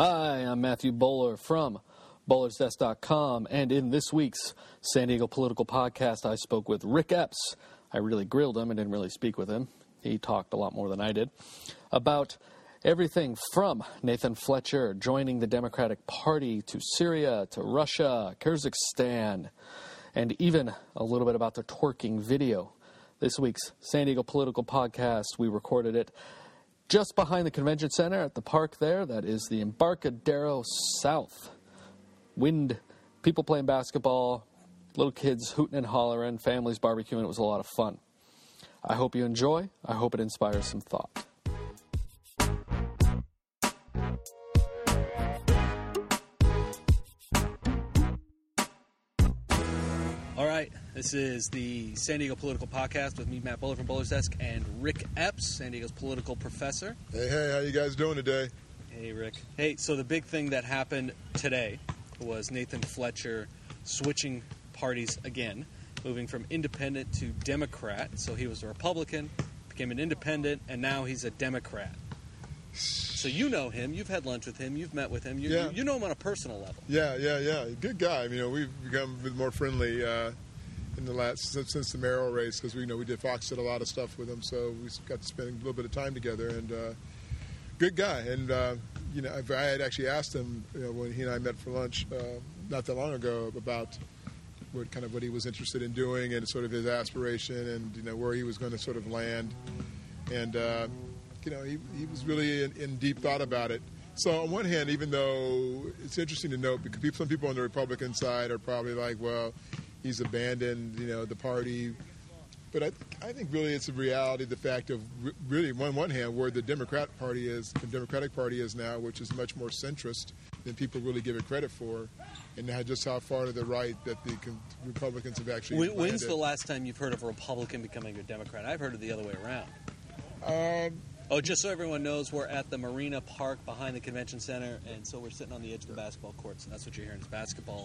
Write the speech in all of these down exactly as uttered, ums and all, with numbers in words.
Hi, I'm Matthew Bowler from bowlers desk dot com, and in this week's San Diego Political Podcast, I spoke with Rick Epps. I really grilled him and didn't really speak with him. He talked a lot more than I did about everything from Nathan Fletcher joining the Democratic Party to Syria, to Russia, Kyrgyzstan, and even a little bit about the twerking video. This week's San Diego Political Podcast, we recorded it just behind the convention center at the park there. That is the Embarcadero South. Wind, people playing basketball, little kids hooting and hollering, families barbecuing. It was a lot of fun. I hope you enjoy. I hope it inspires some thought. All right, this is the San Diego Political Podcast with me, Matt Bowler from Bowler's Desk, and Rick Epps, San Diego's political professor. Hey, hey, how you guys doing today? Hey, Rick. Hey, so the big thing that happened today was Nathan Fletcher switching parties again, moving from independent to Democrat. So he was a Republican, became an independent, and now he's a Democrat. So you know him. You've had lunch with him. You've met with him. You, yeah. you, you know him on a personal level. Yeah, yeah, yeah. Good guy. You know, we've become a bit more friendly uh, in the last since, since the mayoral race because we you know we did Fox did a lot of stuff with him, so we got to spend a little bit of time together. And uh, good guy. And uh, you know, I had actually asked him you know, when he and I met for lunch uh, not that long ago about what kind of what he was interested in doing and sort of his aspiration and you know where he was going to sort of land. And uh, you know, he, he was really in, in deep thought about it. So on one hand, even though it's interesting to note, because people, some people on the Republican side are probably like, well, he's abandoned, you know, the party. But I, th- I think really it's a reality, the fact of re- really, on one hand, where the Democrat Party is, the Democratic Party is now, which is much more centrist than people really give it credit for, and how, just how far to the right that the con- Republicans have actually when, landed. When's the last time you've heard of a Republican becoming a Democrat? I've heard it the other way around. Um... Oh, just so everyone knows, we're at the Marina Park behind the convention center, and so we're sitting on the edge of the basketball courts, and that's what you're hearing is basketball,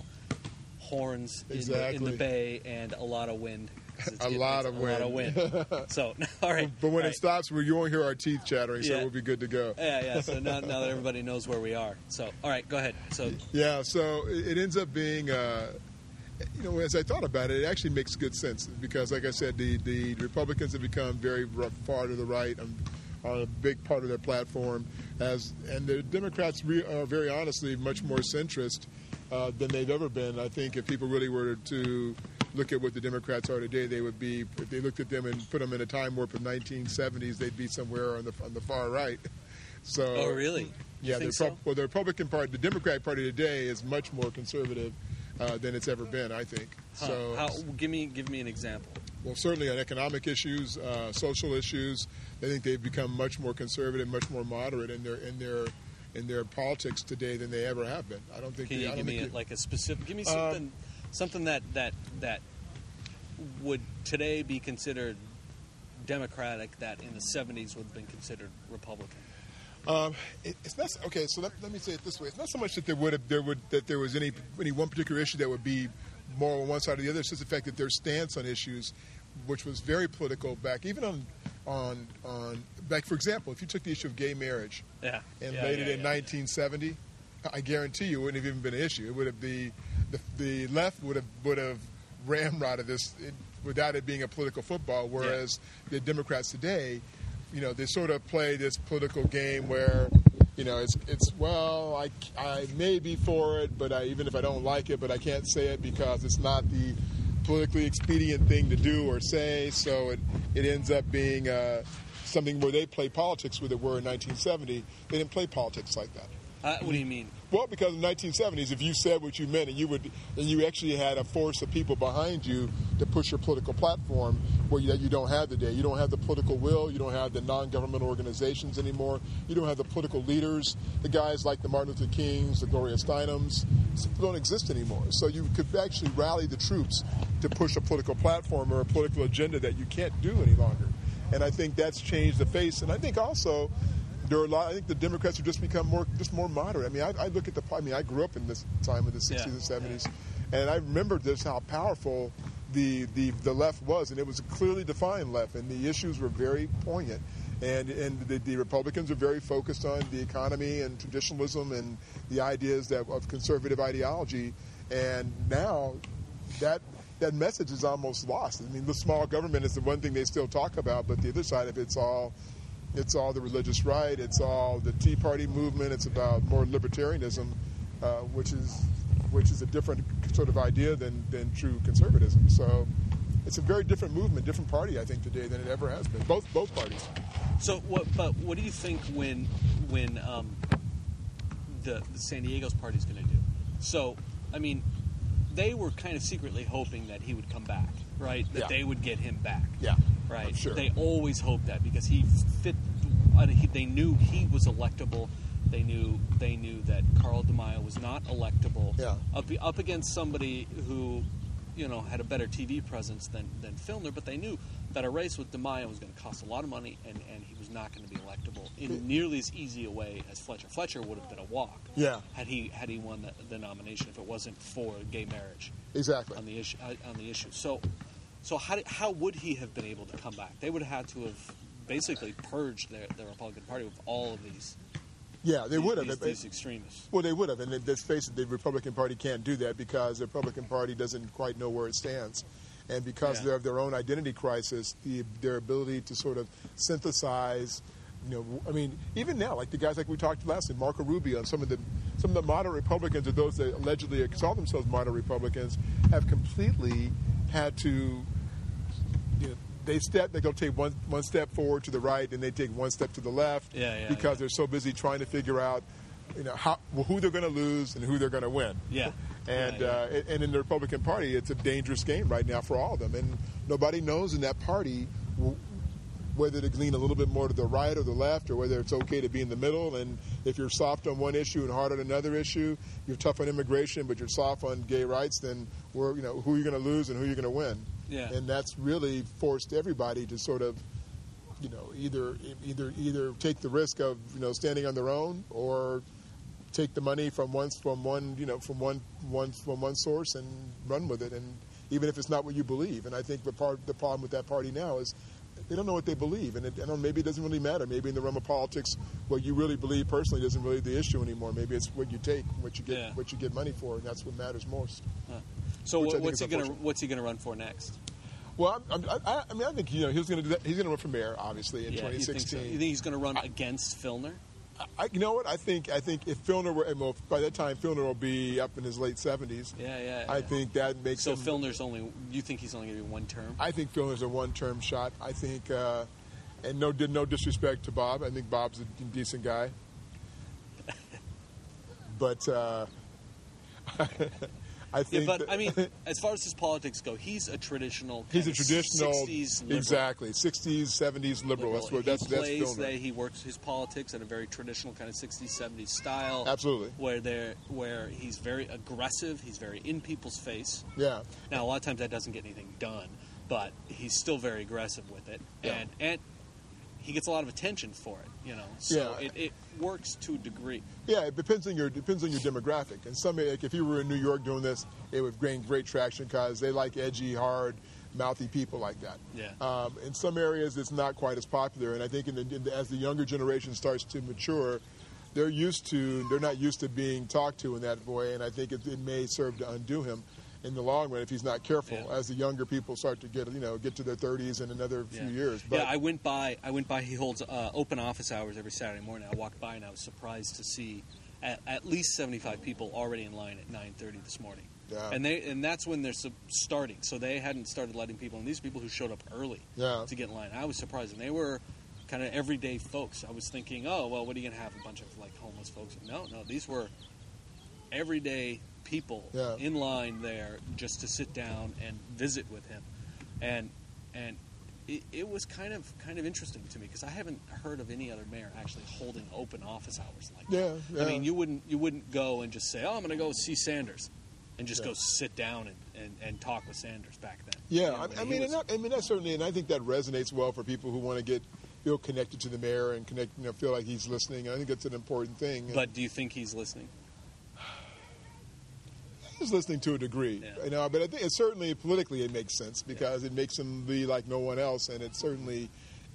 horns exactly. in, the, in the bay, and a lot of wind. A getting, lot of a wind. lot of wind. So, all right. But when all it right. stops, you won't hear our teeth chattering, so yeah. we'll be good to go. Yeah, yeah. So now, now that everybody knows where we are. So, all right, go ahead. So, yeah, so it ends up being... Uh, You know, as I thought about it, it actually makes good sense because, like I said, the, the Republicans have become very far to the right on, on a big part of their platform, as and the Democrats re, are very honestly much more centrist uh, than they've ever been. I think if people really were to look at what the Democrats are today, they would be, if they looked at them and put them in a time warp of nineteen seventies, they'd be somewhere on the on the far right. So, oh, really? Yeah, you think the, so? well, the Republican Party, the Democratic Party today is much more conservative Uh, than it's ever been, I think. Huh. So, How, give me give me an example. well, certainly on economic issues, uh, social issues, I think they've become much more conservative, much more moderate in their in their in their politics today than they ever have been. I don't think. Can they, you I give don't me think a, like a specific? Give me Um, something something that that that would today be considered Democratic that in the seventies would have been considered Republican. Um, it, it's not okay. So let, let me say it this way: it's not so much that there would have, there would that there was any any one particular issue that would be more on one side or the other. It's just the fact that their stance on issues, which was very political back, even on on on back. For example, if you took the issue of gay marriage, yeah, and yeah, laid yeah, it in yeah. nineteen seventy, I guarantee you it wouldn't have even been an issue. It would have the the, the left would have would have ramrodded this it, without it being a political football. Whereas yeah. the Democrats today, you know, they sort of play this political game where, you know, it's, it's well, I, I may be for it, but I, even if I don't like it, but I can't say it because it's not the politically expedient thing to do or say, so it, it ends up being uh, something where they play politics with it, where in nineteen seventy, they didn't play politics like that. Uh, what do you mean? Well, because in the nineteen seventies, if you said what you meant and you would, and you actually had a force of people behind you to push your political platform, where you, you don't have today. You don't have the political will. You don't have the non-governmental organizations anymore. You don't have the political leaders, the guys like the Martin Luther Kings, the Gloria Steinems, don't exist anymore. So you could actually rally the troops to push a political platform or a political agenda that you can't do any longer. And I think that's changed the face. And I think also, there are a lot. I think the Democrats have just become more, just more moderate. I mean, I, I look at the. I mean, I grew up in this time of the sixties yeah. and seventies, and I remember just how powerful the, the the left was, and it was a clearly defined left, and the issues were very poignant. And and the, the Republicans are very focused on the economy and traditionalism and the ideas that of conservative ideology. And now that that message is almost lost. I mean, the small government is the one thing they still talk about, but the other side of it's all it's all the religious right. It's all the Tea Party movement. It's about more libertarianism, uh, which is which is a different sort of idea than than true conservatism. So. It's a very different movement, different party, I think, today than it ever has been. Both both parties. So, what? But what do you think when when um, the, the San Diego's party is going to do? So, I mean, they were kind of secretly hoping that he would come back, right? That Yeah. they would get him back. Yeah, right. I'm sure. They always hoped that because he fit. Uh, he, they knew he was electable. They knew they knew that Carl DeMaio was not electable. Yeah. Up up against somebody who, you know, had a better T V presence than, than Filner, but they knew that a race with DeMaio was going to cost a lot of money, and, and he was not going to be electable in nearly as easy a way as Fletcher. Fletcher would have been a walk. Yeah. Had he had he won the, the nomination if it wasn't for gay marriage Exactly. on the issue uh, on the issue. So, so how did, how would he have been able to come back? They would have had to have basically purged their, the Republican Party with all of these. Yeah, they these, would have. these, It- these extremists. Well, they would have, and let's face it, the Republican Party can't do that because the Republican Party doesn't quite know where it stands. And because Yeah. of their own identity crisis, the, their ability to sort of synthesize, you know, I mean, even now, like the guys like we talked last week, Marco Rubio, and some of the some of the moderate Republicans, or those that allegedly call themselves moderate Republicans, have completely had to, you know, they step, they go take one one step forward to the right, and they take one step to the left, Yeah, yeah, because yeah. they're so busy trying to figure out, you know, how well, who they're going to lose and who they're going to win. Yeah. And Yeah, yeah. Uh, and in the Republican Party, it's a dangerous game right now for all of them, and nobody knows in that party w- whether to lean a little bit more to the right or the left, or whether it's okay to be in the middle. And if you're soft on one issue and hard on another issue, you're tough on immigration, but you're soft on gay rights, then we're, you know, who are you going to lose and who are you going to win? Yeah. And that's really forced everybody to sort of, you know, either either either take the risk of, you know, standing on their own, or take the money from one from one you know from one one from one source and run with it, and even if it's not what you believe. And I think the part the problem with that party now is they don't know what they believe, and it, I don't know, maybe it doesn't really matter. Maybe in the realm of politics, what you really believe personally doesn't really the issue anymore. Maybe it's what you take, what you get, Yeah. what you get money for, and that's what matters most. Huh. So Which I what, think what's is he going to unfortunate. what's he going to run for next? Well, I'm, I'm, I, I mean, I think you know he's going to do that. He's going to run for mayor, obviously, in Yeah, twenty you think so? sixteen. You think he's going to run against Filner? I, you know what? I think I think if Filner were well, by that time Filner will be up in his late seventies. Yeah, yeah. I yeah. think that makes So him. Filner's only. You think he's only going to be one term? I think Filner's a one-term shot. I think, uh, and no, did no disrespect to Bob. I think Bob's a decent guy, but uh, I Yeah, think. but that- I mean, as far as his politics go, he's a traditional. he's kind a of traditional, sixties liberal. exactly sixties, seventies liberal. That's what that's he that's plays Filner. that he works his politics in a very traditional kind of sixties, seventies style. Absolutely. Where they where he's very aggressive, he's very in people's face. Yeah. Now a lot of times that doesn't get anything done, but he's still very aggressive with it, Yeah. and and he gets a lot of attention for it. You know, so Yeah. it, it works to a degree. Yeah, it depends on your depends on your demographic. And some, like if you were in New York doing this, it would gain great traction because they like edgy, hard, mouthy people like that. Yeah. Um, in some areas, it's not quite as popular, and I think in the, in the, as the younger generation starts to mature, they're used to they're not used to being talked to in that way, and I think it, it may serve to undo him in the long run if he's not careful. Yeah. As the younger people start to get you know get to their thirties in another few Yeah. years. But yeah, I went by. I went by. He holds uh, open office hours every Saturday morning. I walked by and I was surprised to see at, at least seventy-five people already in line at nine thirty this morning. Yeah. And they and that's when they're sub- starting. So they hadn't started letting people in. These are people who showed up early Yeah. to get in line. I was surprised, and they were kind of everyday folks. I was thinking, oh well, what are you gonna have? A bunch of like homeless folks? No, no, these were everyday people Yeah. in line there just to sit down and visit with him, and and it, it was kind of kind of interesting to me because I haven't heard of any other mayor actually holding open office hours like Yeah, that. yeah. I mean, you wouldn't you wouldn't go and just say, oh, I'm going to go see Sanders, and just Yeah. go sit down and, and, and talk with Sanders back then. Yeah, You know, I, when I he mean, was- and that, I mean that certainly, and I think that resonates well for people who want to get feel connected to the mayor and connect, you know, feel like he's listening. I think that's an important thing. but do you think he's listening? he's listening to a degree, Yeah. you know. But I think it certainly politically it makes sense because it makes him be like no one else, and it certainly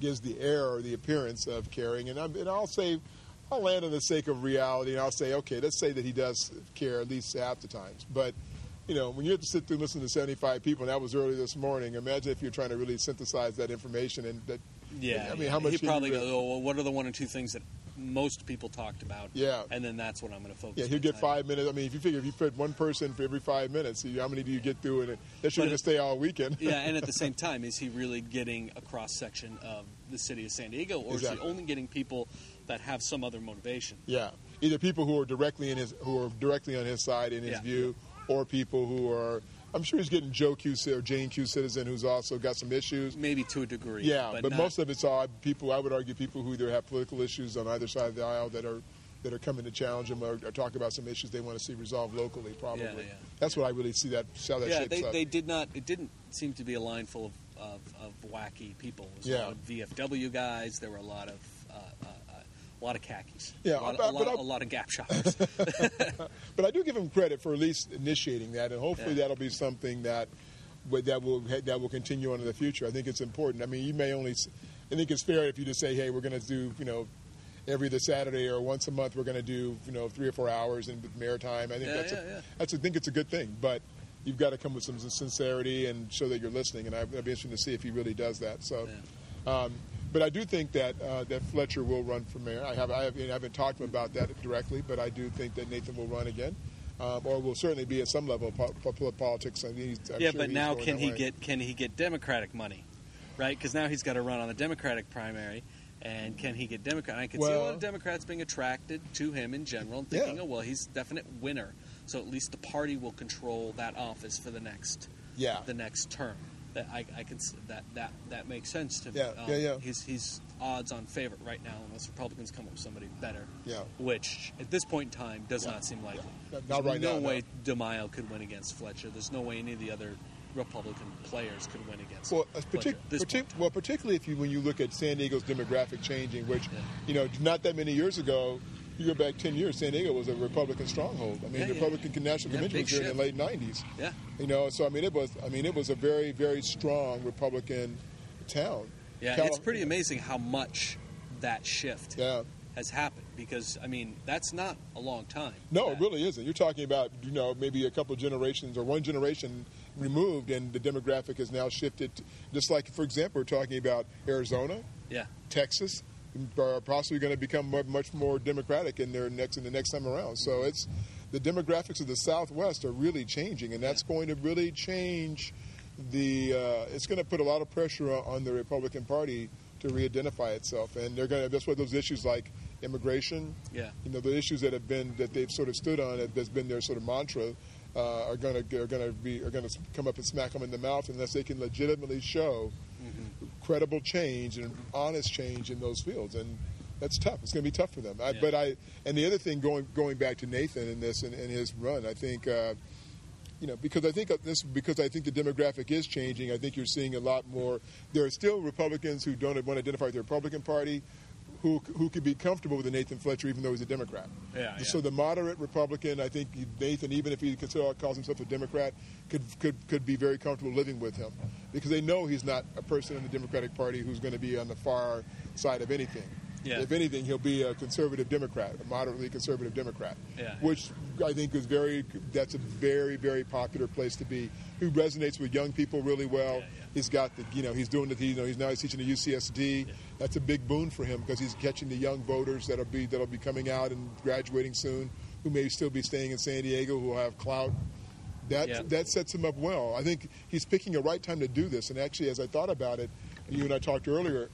gives the air or the appearance of caring. And, I'm, and I'll say, I'll land on the sake of reality, and I'll say, okay, let's say that he does care at least half the times. But, you know, when you have to sit through and listen to seventy-five people, and that was early this morning, imagine if you're trying to really synthesize that information. And that, yeah, I mean, how much he probably you goes, oh, well, what are the one or two things that most people talked about? Yeah. And then that's what I'm going to focus Yeah, on. he'll get five minutes. I mean, if you figure if you put one person for every five minutes, how many do you get through? And that you're going to stay all weekend. Yeah, and at the same time, is he really getting a cross-section of the city of San Diego, or Exactly. is he only getting people that have some other motivation? Yeah, either people who are directly in his, who are directly on his side in his Yeah. view, or people who are. I'm sure he's getting Joe Q or Jane Q Citizen, who's also got some issues. Maybe to a degree. Yeah, but, but not, most of it's all people. I would argue people who either have political issues on either side of the aisle that are that are coming to challenge him or, or talk about some issues they want to see resolved locally. Probably. Yeah, yeah. That's what I really see that how that yeah, shapes they, up. they did not. It didn't seem to be a line full of, of, of wacky people. There was Yeah. a lot of V F W guys. There were a lot of uh, uh, uh, a lot of khakis. Yeah, a lot, but- a, lot, but I- a lot of Gap shoppers. But I do give him credit for at least initiating that, and hopefully Yeah. that'll be something that that will that will continue on in the future. I think it's important. I mean, you may only. I think it's fair if you just say, "Hey, we're going to do, you know, every other Saturday or once a month, we're going to do, you know, three or four hours in maritime." I think Yeah, that's yeah, a, yeah. that's. I think it's a good thing, but you've got to come with some sincerity and show that you're listening. And I'd be interested to see if he really does that. So. Um, But I do think that uh, that Fletcher will run for mayor. I have I, have, I haven't talked to him about that directly, but I do think that Nathan will run again, um, or will certainly be at some level of po- po- politics. I mean, he's, I'm yeah, sure but he's now going can that he way. get can he get Democratic money, right? Because now he's got to run on the Democratic primary, and can he get Democrat? I can see a lot Well- of Democrats being attracted to him in general, and thinking, Yeah. oh well, he's a definite winner, so at least the party will control that office for the next Yeah. the next term. That I, I can s- that that that makes sense to me. Yeah, yeah, yeah. He's he's odds-on favorite right now, unless Republicans come up with somebody better. Yeah. Which at this point in time does Yeah. not seem likely. Yeah. Not There's right no now, way no. DeMaio could win against Fletcher. There's no way any of the other Republican players could win against Well, uh, Fletcher. partic- at this partic- point. well, particularly if you when you look at San Diego's demographic changing, which Yeah. you know, not that many years ago. You go back ten years, San Diego was a Republican stronghold. I mean, Yeah, the yeah. Republican National Yeah, Convention big was here in shift. the late nineties. Yeah. You know, so I mean, it was. I mean, it was a very, very strong Republican town. Yeah, Cal- it's pretty amazing how much that shift Yeah. has happened because, I mean, that's not a long time. No, That- it really isn't. You're talking about, you know, maybe a couple of generations or one generation removed, and the demographic has now shifted. To, just like, for example, we're talking about Arizona, Yeah. Texas, are possibly going to become mu- much more democratic in their next in the next time around. So it's the demographics of the Southwest are really changing, and that's going to really change the. Uh, it's going to put a lot of pressure on, on the Republican Party to re-identify itself, and they're going to. That's what those issues like immigration. Yeah. You know, the issues that have been that they've sort of stood on, that's been their sort of mantra, uh, are going to are going to be are going to come up and smack them in the mouth unless they can legitimately show Mm-hmm. credible change and honest change in those fields, and that's tough. It's going to be tough for them. I, Yeah. But I and the other thing going going back to Nathan in this and, and his run, I think. Uh, You know, because I think of this, because I think the demographic is changing. I think you're seeing a lot more. There are still Republicans who don't want to identify with the Republican Party, who who could be comfortable with a Nathan Fletcher, even though he's a Democrat. Yeah, yeah. So the moderate Republican, I think Nathan, even if he consider, calls himself a Democrat, could could could be very comfortable living with him, because they know he's not a person in the Democratic Party who's going to be on the far side of anything. Yeah. If anything, he'll be a conservative Democrat, a moderately conservative Democrat, Yeah. which I think is very. That's a very, very popular place to be. Who resonates with young people really well. Yeah, yeah. He's got the, you know, he's doing the, you know, he's now he's teaching at U C S D. Yeah. That's a big boon for him because he's catching the young voters that'll be that'll be coming out and graduating soon, who may still be staying in San Diego, who will have clout. That Yeah. that sets him up well. I think he's picking a right time to do this. And actually, as I thought about it, you and I talked earlier.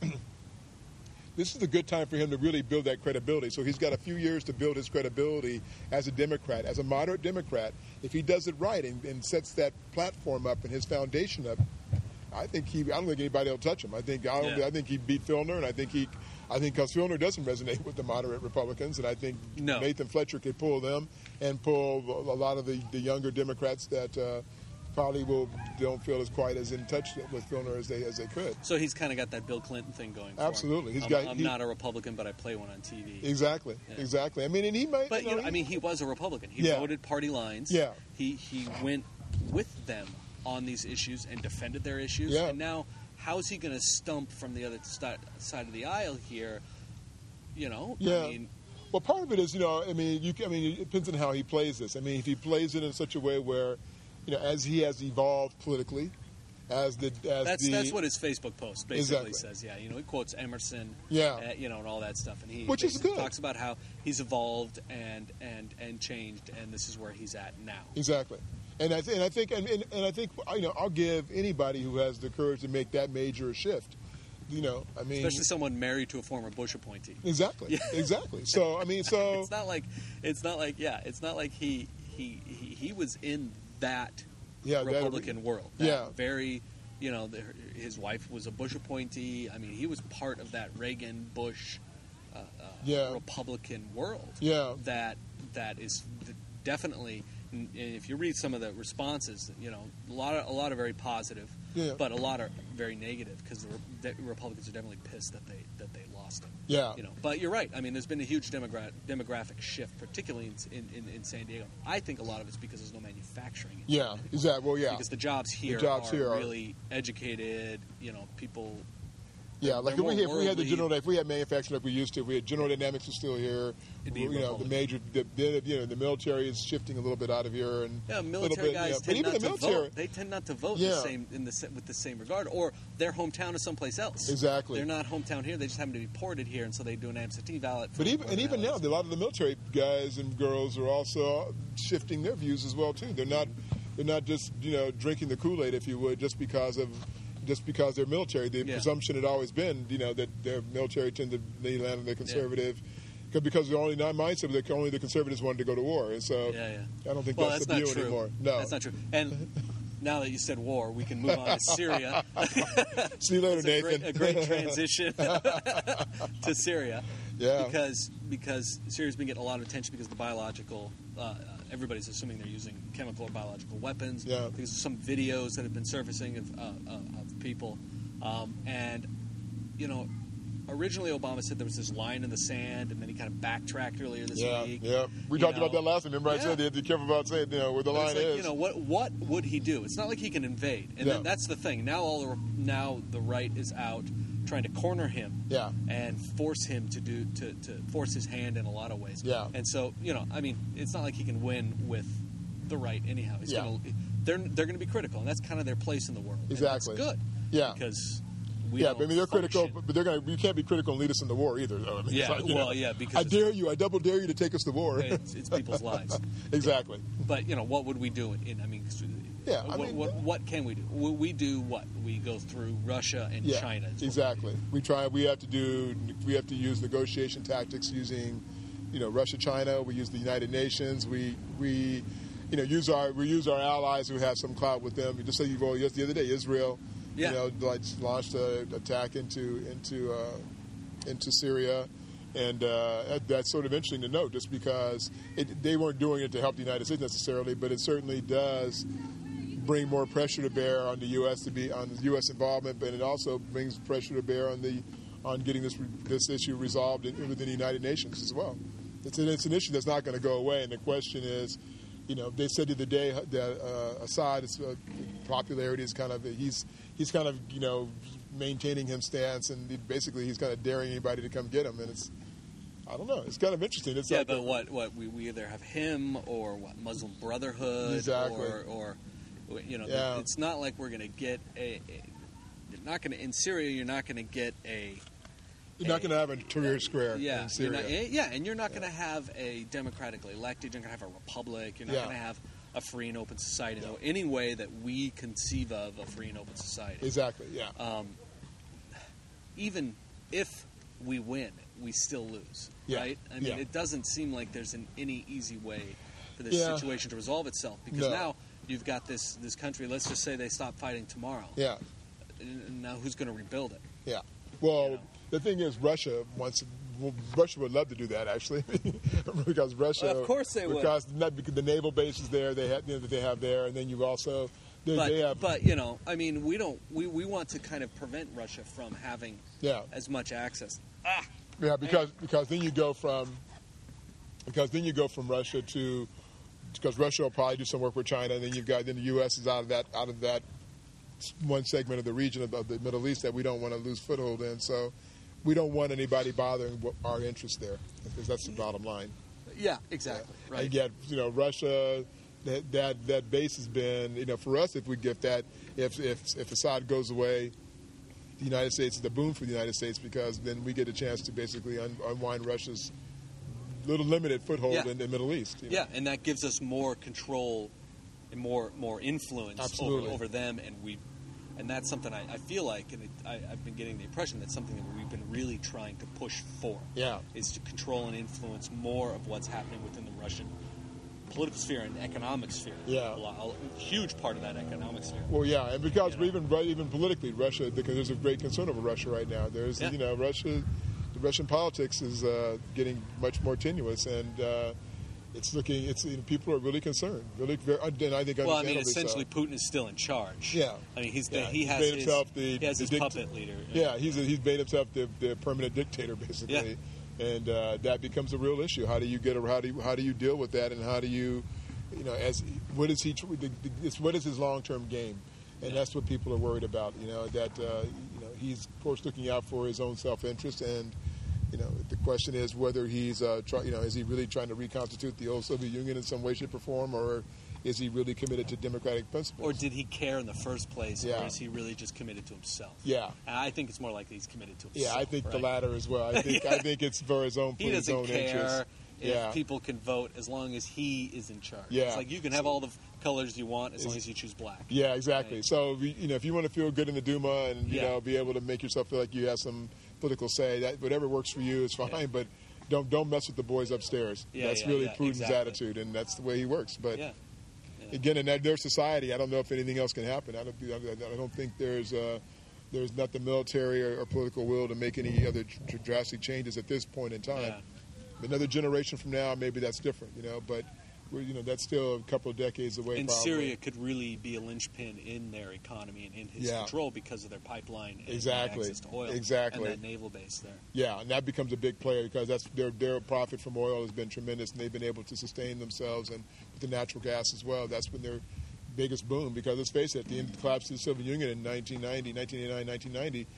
This is a good time for him to really build that credibility. So he's got a few years to build his credibility as a Democrat, as a moderate Democrat. If he does it right and, and sets that platform up and his foundation up, I think he. I don't think anybody will touch him. I think. I, don't, Yeah. I think he beat Filner, and I think he. I think because Filner doesn't resonate with the moderate Republicans, and I think No. Nathan Fletcher could pull them and pull a lot of the, the younger Democrats that. Uh, Probably will don't feel as quite as in touch with Filner as they as they could. So he's kind of got that Bill Clinton thing going for Absolutely. him. He's I'm, got- I'm he- not a Republican, but I play one on T V. Exactly, Yeah. exactly. I mean, and he might. But you you know, know, I mean, he was a Republican. He Yeah. voted party lines. Yeah. He he went with them on these issues and defended their issues. Yeah. And now how is he going to stump from the other st- side of the aisle here? You know, Yeah. I mean, Well, part of it is, you know, I mean, you, I mean, it depends on how he plays this. I mean, if he plays it in such a way where, you know, as he has evolved politically, as the as that's the, that's what his Facebook post basically Exactly. says. Yeah, you know, he quotes Emerson. Yeah. uh, you know, and all that stuff, and he Which is basically good. talks about how he's evolved and and and changed, and this is where he's at now. Exactly. And I, th- and I think, and, and, and I think, you know, I'll give anybody who has the courage to make that major shift. You know, I mean, Especially someone married to a former Bush appointee. exactly, Yeah. exactly. So I mean, so It's not like it's not like yeah, it's not like he he he, he was in that yeah, that- Republican world. That Yeah. very, you know, the, his wife was a Bush appointee. I mean, he was part of that Reagan Bush uh, uh, Yeah. Republican world. Yeah. That that is definitely. And if you read some of the responses, you know, a lot of a lot are very positive, Yeah. but a lot are very negative because the, Re- the Republicans are definitely pissed that they that they lost him. Yeah. You know, but you're right. I mean, there's been a huge demogra- demographic shift, particularly in, in, in San Diego. I think a lot of it's because there's no manufacturing. in yeah, San Diego. exactly. Well, yeah, Because the jobs here jobs are here are- really educated. You know, people. yeah. they're Like if we, more if we had the worldly. general, if we had manufacturing like we used to, if we had General Dynamics was still here. It'd be you know, the Republican. major, the, the you know, the military is shifting a little bit out of here, and Yeah, a little military bit, guys yeah. But tend even not the to military, vote. They tend not to vote Yeah. the same in the sa- with the same regard, or their hometown is someplace else. Exactly. They're not hometown here. They just happen to be ported here, and so they do an absentee ballot. for But even and whatever even that now, is. a lot of the military guys and girls are also shifting their views as well too. They're not they're not just you know drinking the Kool-Aid, if you would, just because of just because they're military. The Yeah. presumption had always been, you know, that their military tend to they land on the conservative. Because the only non mindset that only the conservatives wanted to go to war, and so Yeah, yeah. I don't think Well, that's, that's the not view true. anymore. No, That's not true. And now that you said war, we can move on to Syria. See you later, It's a Nathan. great, a great transition to Syria. Yeah. Because because Syria's been getting a lot of attention because of the biological. Uh, uh, everybody's assuming they're using chemical or biological weapons. Yeah. Because of some videos that have been surfacing of uh, uh, of people, um, and you know. Originally, Obama said there was this line in the sand, and then he kind of backtracked earlier this yeah, week. yeah. We You talked know, about that last time. Remember, I yeah. said you have to be careful about saying, you know, where the But line it's like, is. you know, what what would he do? It's not like he can invade, and Yeah. then that's the thing. Now all the now the right is out trying to corner him, Yeah. and force him to do to, to force his hand in a lot of ways. Yeah. And so you know, I mean, it's not like he can win with the right anyhow. He's Yeah. gonna they're they're going to be critical, and that's kind of their place in the world. And Exactly. that's good. Yeah. Because we Yeah, don't but I mean they're critical, function- but but they're gonna. You can't be critical and lead us in the war either. Though. I mean, it's Yeah, like, you well, know, yeah, because I it's- dare you, I double dare you to take us to war. It's, it's people's lives. Exactly. But you know, what would we do? In I mean, Yeah, I what, mean- what, what can we do? We, we do what? We go through Russia and Yeah, China. is what we exactly. We try. We have to do. We have to use negotiation tactics using, you know, Russia, China. We use the United Nations. We we, you know, use our we use our allies who have some clout with them. Just say you well, just the other day, Israel, Yeah. you know, like launched an attack into into uh, into Syria. And uh, that- that's sort of interesting to note, just because it, they weren't doing it to help the United States necessarily, but it certainly does bring more pressure to bear on the U S to be on the U S involvement, but it also brings pressure to bear on the on getting this this issue resolved in, within the United Nations as well. It's an, it's an issue that's not going to go away, and the question is, you know, they said the other day that uh, Assad's uh, popularity is kind of he's he's kind of you know maintaining his stance, and he, basically he's kind of daring anybody to come get him, and it's I don't know, it's kind of interesting. It's Yeah, like but a- what? What we, we either have him or what Muslim Brotherhood, Exactly. or or you know, Yeah. it's not like we're going to get a. a you're not going to in Syria. You're not going to get a. you're not going to have a Tahrir Square Yeah, in you're Syria. not, yeah, and you're not going to have a democratically elected. You're going to have a republic. You're not Yeah. going to have a free and open society. No, any way that we conceive of a free and open society. Exactly. Yeah. Um, even if we win, we still lose, Yeah. right? I mean, Yeah. it doesn't seem like there's an, any easy way for this Yeah. situation to resolve itself because No. now you've got this this country. Let's just say they stop fighting tomorrow. yeah. And now who's going to rebuild it? Yeah. Well, You know. the thing is, Russia wants. Well, Russia would love to do that, actually, because Russia. Well, of course they would. Because not because the naval base is there. They have you know, that they have there, and then you also they, But, they have. but you know, I mean, we don't. We, we want to kind of prevent Russia from having yeah. as much access. Yeah. Because because then you go from. Because then you go from Russia to. Because Russia will probably do some work with China, and then you've got then the U S is out of that out of that one segment of the region of, of the Middle East that we don't want to lose foothold in. So we don't want anybody bothering our interests there, because that's the bottom line. Yeah, exactly. Yeah. Right. And yet, you know, Russia, that, that that base has been, you know, for us, if we get that, if if if Assad goes away, the United States is a boon for the United States, because then we get a chance to basically un- unwind Russia's little limited foothold Yeah. in the Middle East. You know? Yeah, and that gives us more control and more more influence over, Absolutely. over them, and we, and that's something I, I feel like, and it, I, I've been getting the impression that's something that we've been really trying to push for. Yeah. Is to control and influence more of what's happening within the Russian political sphere and economic sphere. Yeah. a, lot, a huge part of that economic sphere. Well, yeah, and because You know? even even politically, Russia, because there's a great concern over Russia right now. There's, Yeah. you know, Russia, the Russian politics is uh, getting much more tenuous, and uh, it's looking, it's you know, people are really concerned, really, very, and I think Well, I understandably mean, essentially, so. Putin is still in charge. Yeah. I mean, he's Yeah, he he's has made his, himself the- he has the his dict- puppet leader. Yeah, he's he's made himself the, the permanent dictator, basically, and uh, that becomes a real issue. How do you get a, how do you, how do you deal with that, and how do you, you know, as what is he? tr- the- the- it's, what is his long term game, and that's what people are worried about. You know that uh, you know he's of course looking out for his own self interest, and you know the question is whether he's uh, try, you know is he really trying to reconstitute the old Soviet Union in some way, shape, or form, or is he really committed to democratic principles? Or did he care in the first place, Yeah. or is he really just committed to himself? Yeah. And I think it's more likely he's committed to Yeah, himself. I think the right? latter as well. I think I think it's for his own, for He his doesn't own care interest. if Yeah. people can vote as long as he is in charge. Yeah. It's like you can have all the f- colors you want as long as you choose black. Yeah, exactly. Right. So we- you know, if you want to feel good in the Duma and you Yeah. know be able to make yourself feel like you have some political say, that whatever works for you is fine. Yeah. But don't don't mess with the boys upstairs. Yeah, that's yeah, really yeah, Putin's exactly. attitude, and that's the way he works. But Yeah. Yeah. again, in that, their society, I don't know if anything else can happen. I don't. I don't think there's uh, there's not the military or, or political will to make any other dr- drastic changes at this point in time. Yeah. Another generation from now, maybe that's different, you know. But we're, you know, that's still a couple of decades away. And probably. Syria could really be a linchpin in their economy and in his Yeah. control because of their pipeline and Exactly. access to oil. Exactly. And that naval base there. Yeah, and that becomes a big player because that's their their profit from oil has been tremendous, and they've been able to sustain themselves, and with the natural gas as well. That's been their biggest boom. Because let's face it, at the end of the collapse of the Soviet Union in nineteen ninety, nineteen eighty-nine, nineteen ninety,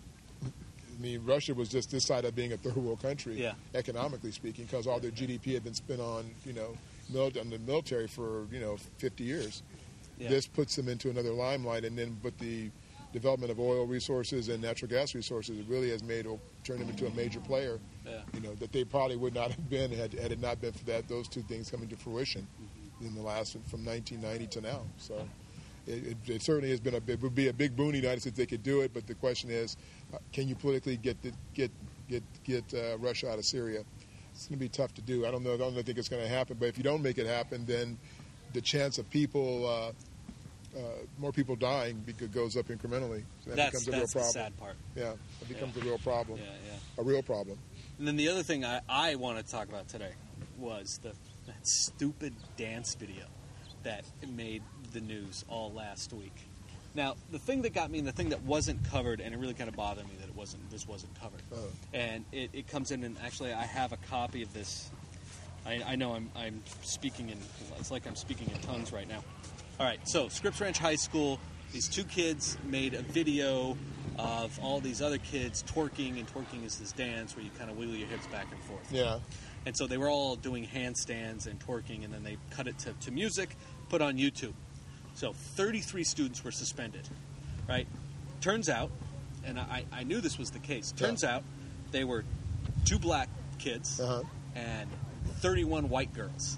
I mean, Russia was just this side of being a third world country, Yeah. economically speaking, because all their G D P had been spent on you know mil- on the military for you know fifty years. Yeah. This puts them into another limelight, and then but the development of oil resources and natural gas resources it really has made turned them into a major player. Yeah. You know that they probably would not have been had, had it not been for that those two things coming to fruition Mm-hmm. in the last from nineteen ninety to now. So it, it, it certainly has been a it would be a big boon to the United States if they could do it. But the question is, uh, can you politically get the, get get get uh, Russia out of Syria? It's going to be tough to do. I don't know. I don't think it's going to happen. But if you don't make it happen, then the chance of people. Uh, Uh, more people dying because goes up incrementally. So that That's, becomes a real that's the problem. sad part. Yeah, it becomes Yeah. a real problem. Yeah, yeah. A real problem. And then the other thing I, I want to talk about today was the that stupid dance video that made the news all last week. Now, the thing that got me, and the thing that wasn't covered, and it really kind of bothered me that it wasn't. This wasn't covered. Uh-huh. And it, it comes in, and actually, I have a copy of this. I, I know I'm I'm speaking in. It's like I'm speaking in tongues right now. All right, so Scripps Ranch High School, these two kids made a video of all these other kids twerking, and twerking is this dance where you kind of wiggle your hips back and forth. Yeah. And so they were all doing handstands and twerking, and then they cut it to, to music, put on YouTube. So thirty-three students were suspended, right? Turns out, and I, I knew this was the case, turns Yeah. out they were two black kids Uh-huh. and thirty-one white girls.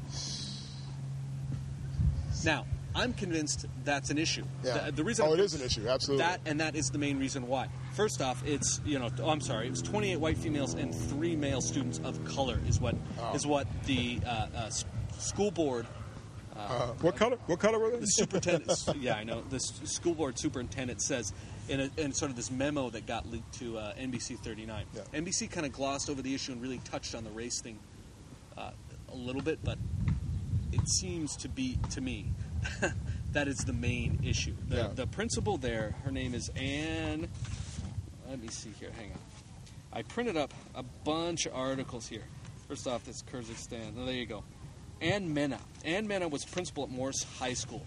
Now, I'm convinced that's an issue. Yeah. The, the reason Oh, I'm it is an issue. Absolutely. That and that is the main reason why. First off, it's you know, oh, I'm sorry, it was twenty-eight white females and three male students of color is what is Oh. what the uh, uh, s- school board Uh, what color? What color were they? the superintendent. Yeah, I know. The s- school board superintendent says in, a, in sort of this memo that got leaked to uh, N B C thirty-nine. Yeah. N B C kind of glossed over the issue and really touched on the race thing uh, a little bit, but it seems to be to me that is the main issue. The, Yeah. the principal there, her name is Anne. Let me see here. Hang on. I printed up a bunch of articles here. First off, this Kyrgyzstan. Oh, there you go. Ann Mena. Ann Mena was principal at Morse High School.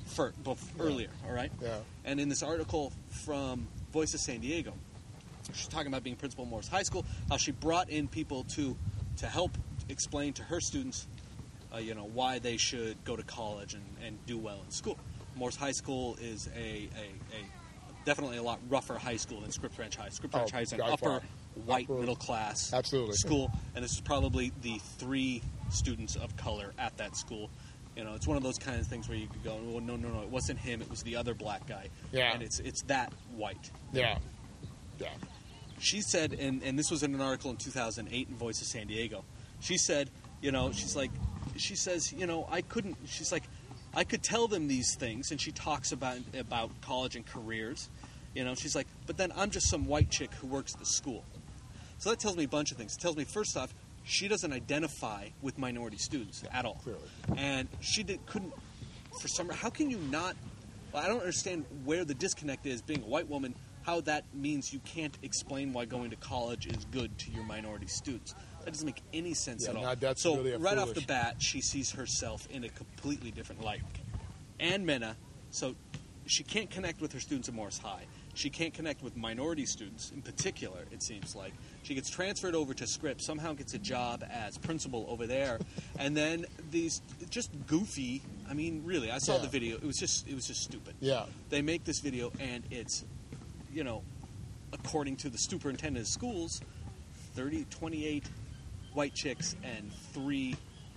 for, bef- Yeah. earlier, all right? Yeah. And in this article from Voice of San Diego, she's talking about being principal of Morris High School, how she brought in people to to help explain to her students, uh, you know, why they should go to college and, and do well in school. Morris High School is a, a, a definitely a lot rougher high school than Scripps Ranch High. Scripps Ranch Oh, High is an by upper far. white Upper- middle class Absolutely. school, and this is probably the three students of color at that school. You know, it's one of those kind of things where you could go, well, no, no, no, it wasn't him, it was the other black guy. Yeah. And it's it's that white. Yeah. Yeah. She said, and, and this was in an article in two thousand eight in Voice of San Diego, she said, you know, she's like, she says, you know, I couldn't, she's like, I could tell them these things, and she talks about about college and careers, you know, she's like, but then I'm just some white chick who works at the school. So that tells me a bunch of things. It tells me, first off, she doesn't identify with minority students at all. Clearly. And she did, couldn't, for some reason, how can you not, well, I don't understand where the disconnect is, being a white woman, how that means you can't explain why going to college is good to your minority students. That doesn't make any sense Yeah, at all. now that's so really a right off the foolish- bat, she sees herself in a completely different light. And Mena, so she can't connect with her students at Morris High. She can't connect with minority students in particular, it seems like. She gets transferred over to Scripps, somehow gets a job as principal over there, and then these just goofy, I mean, really, I saw Yeah. the video. It was just it was just stupid. Yeah. They make this video and it's, you know, according to the superintendent of schools, thirty, twenty-eight white chicks and three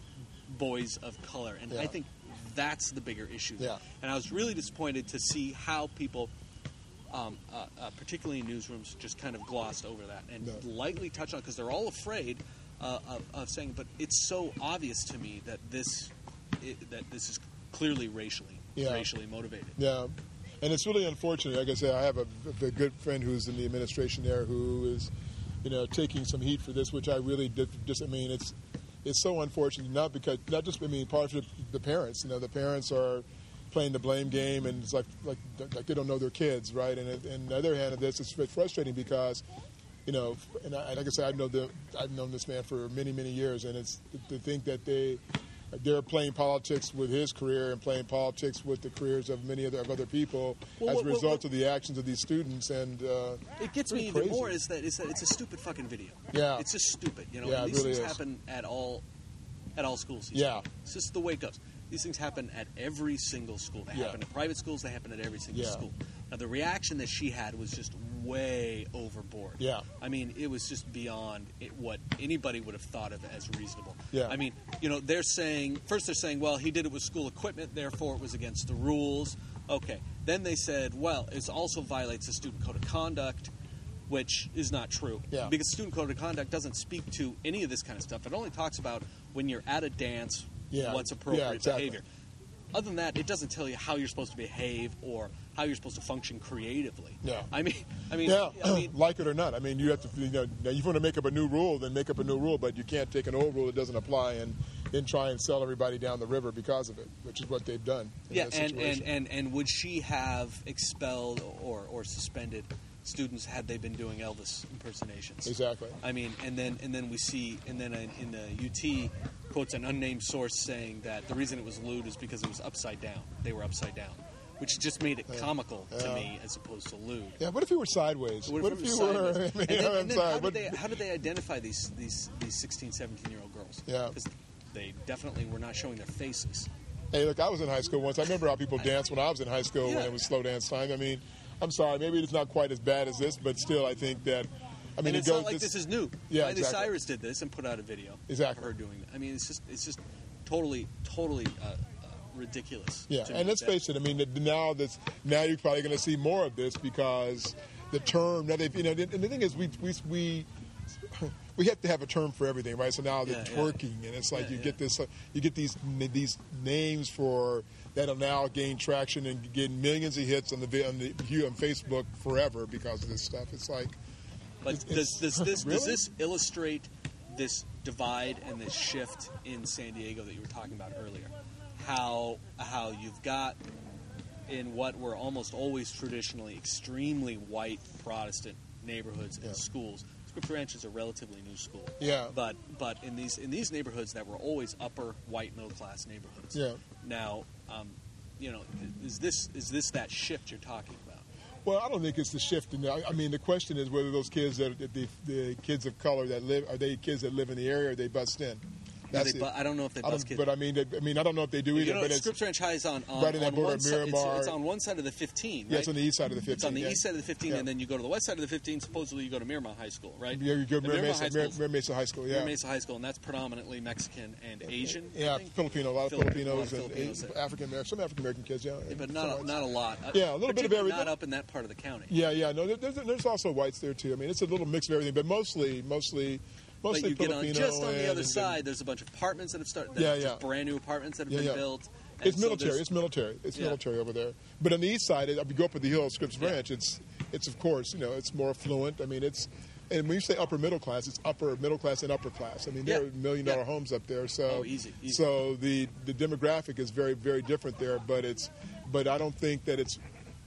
boys of color. And Yeah. I think that's the bigger issue. Yeah. And I was really disappointed to see how people, um, uh, uh, particularly in newsrooms, just kind of glossed over that and No. lightly touched on it because they're all afraid uh, of, of saying, but it's so obvious to me that this i that this is clearly racially Yeah. racially motivated. Yeah, and it's really unfortunate. Like I said, I have a, a good friend who's in the administration there who is, you know, taking some heat for this, which I really did. Just, I mean, it's it's so unfortunate. Not because, not just, I mean, part of the parents. You know, the parents are playing the blame game, and it's like like like they don't know their kids, right? And it- and the other hand of this, it's frustrating because, you know, and I, like I said, I've known the I've known this man for many many years, and it's to think that they. They're playing politics with his career and playing politics with the careers of many other of other people Well, as what- a what- result what- of the actions of these students. And uh, It gets pretty me even crazy. more is that, is that it's a stupid fucking video. Yeah. It's just stupid. You know, Yeah, and it these really things is. happen at all at all schools. these Yeah. days. It's just the way it goes. These things happen at every single school. They Yeah. happen at private schools. They happen at every single Yeah. school. Now, the reaction that she had was just way overboard. Yeah. I mean, it was just beyond it, what anybody would have thought of as reasonable. Yeah. I mean, you know, they're saying, first they're saying, well, he did it with school equipment, therefore it was against the rules. Okay. Then they said, well, it also violates the student code of conduct, which is not true. Yeah. Because student code of conduct doesn't speak to any of this kind of stuff. It only talks about when you're at a dance, Yeah. what's appropriate Yeah, exactly. behavior. Other than that, it doesn't tell you how you're supposed to behave or how you're supposed to function creatively. Yeah. I mean, I mean, yeah, I mean, like it or not, I mean, you have to. You know, now you want to make up a new rule, then make up a new rule, but you can't take an old rule that doesn't apply and then try and sell everybody down the river because of it, which is what they've done. In yeah, this and, and, situation. and, and would she have expelled or, or suspended students had they been doing Elvis impersonations? Exactly. I mean, and then and then we see, and then in, in the U T quotes an unnamed source saying that the reason it was lewd is because it was upside down. They were upside down, which just made it comical to Yeah. me as opposed to lewd. Yeah, what if you were sideways? What, What if, if it you was were? sideways? I mean, and then, and then how, inside? did What- they, how did they identify these these these sixteen, seventeen year old girls? Yeah. Because they definitely were not showing their faces. Hey, look, I was in high school once. I remember how people danced when I was in high school when Yeah. it was slow dance time. I mean, I'm sorry, maybe it's not quite as bad as this, but still, I think that. I mean, And it it's goes. not like this is new. Yeah, Miley exactly. Cyrus did this and put out a video Exactly. of her doing that. I mean, it's just it's just totally totally uh, uh, ridiculous. Yeah, to and me let's that- face it. I mean, that now that's now you're probably going to see more of this because the term that they've, you know, and the thing is, we we we. We have to have a term for everything, right? So now the Yeah, yeah. twerking, and it's like Yeah, you yeah. get this, uh, you get these these names for that'll now gain traction and get millions of hits on the vi- on the on Facebook forever because of this stuff. It's like, But It's- does, does this does Really? this illustrate this divide and this shift in San Diego that you were talking about earlier? How how you've got in what were almost always traditionally extremely white Protestant neighborhoods and Yeah. schools. Scripps Ranch is a relatively new school. Yeah. But but in these in these neighborhoods that were always upper white middle class neighborhoods. Yeah. Now, um, you know, is this is this that shift you're talking about? Well, I don't think it's the shift. In the, I mean, the question is whether those kids that the, the kids of color that live are they kids that live in the area or they bust in. That's they, I don't know if they bus kids. But I mean, they, I mean, I don't know if they do either. You know, but Scripps Ranch High is on, on, right in that on border one of side. Miramar. It's, it's on one side of the fifteen, right? Yeah, it's on the east side of the fifteen. It's on the yeah. east side of the fifteen, yeah. and then you go to the west side of the fifteen. Supposedly, you go to Miramar High School, right? Yeah, you go to Miramar Mesa, High Miramar Mesa High School. Yeah, Miramar Mesa High School, and that's predominantly Mexican and Asian. Yeah, Filipino, a lot of Filipino, Filipinos a lot of and Filipinos. African American, some African American kids. Yeah, yeah but not a, not a lot. Yeah, a little bit of everything. Not up in that part of the county. Yeah, yeah. No, there's, there's also whites there too. I mean, it's a little mix of everything, but mostly, mostly. Mostly but you get Filipino on just on the and, other and, side. There's a bunch of apartments that have started. Yeah, yeah. yeah. Brand new apartments that have yeah, been yeah. built. It's so military. It's military. It's yeah. military over there. But on the east side, if you go up the hill, Scripps yeah. Ranch, it's it's of course you know it's more affluent. I mean, it's and when you say upper middle class, it's upper middle class and upper class. I mean, there yeah. are million dollar yeah. homes up there. So oh, easy, easy. So the the demographic is very very different there. But it's but I don't think that it's.